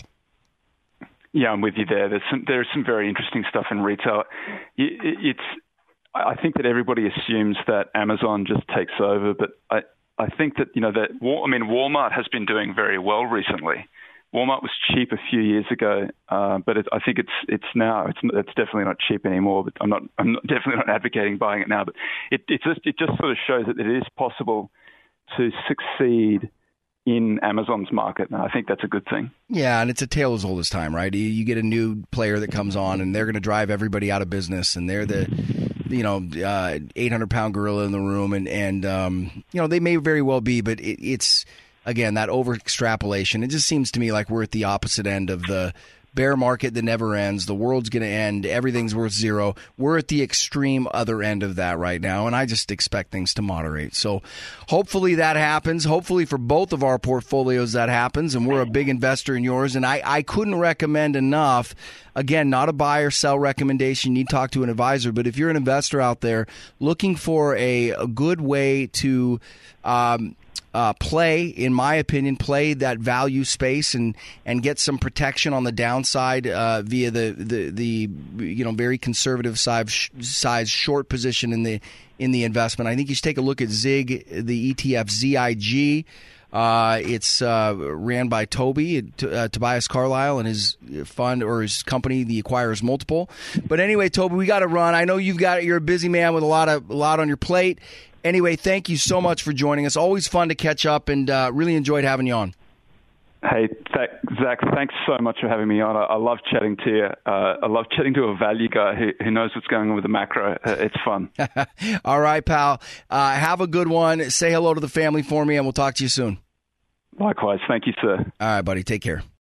Yeah, I'm with you there. There's some there's some very interesting stuff in retail. It's I think that everybody assumes that Amazon just takes over, but I I think that you know that I mean Walmart has been doing very well recently. Walmart was cheap a few years ago, uh, but it, I think it's it's now it's it's definitely not cheap anymore. But I'm not I'm not, definitely not advocating buying it now. But it it just it just sort of shows that it is possible to succeed in Amazon's market, and I think that's a good thing. Yeah, and it's a tale as old as time, right? You get a new player that comes on, and they're going to drive everybody out of business, and they're the, you know, uh, eight hundred pound gorilla in the room, and and um, you know, they may very well be, but it, it's again that over extrapolation. It just seems to me like we're at the opposite end of the bear market that never ends. The world's going to end. Everything's worth zero. We're at the extreme other end of that right now, and I just expect things to moderate. So hopefully that happens. Hopefully for both of our portfolios that happens, and we're a big investor in yours. And I, I couldn't recommend enough, again, not a buy or sell recommendation. You need to talk to an advisor. But if you're an investor out there looking for a, a good way to um, Uh, play, in my opinion, play that value space and, and get some protection on the downside uh, via the, the the you know very conservative size size short position in the in the investment. I think you should take a look at Zig, the E T F Z I G. Uh, it's uh, ran by Toby, uh, Tobias Carlisle, and his fund or his company, the Acquirers Multiple. But anyway, Toby, we got to run. I know you've got you're a busy man with a lot of a lot on your plate. Anyway, thank you so much for joining us. Always fun to catch up, and uh, really enjoyed having you on. Hey, Zach, thanks so much for having me on. I, I love chatting to you. Uh, I love chatting to a value guy who, who knows what's going on with the macro. Uh, it's fun. All right, pal. Uh, have a good one. Say hello to the family for me, and we'll talk to you soon. Likewise. Thank you, sir. All right, buddy. Take care.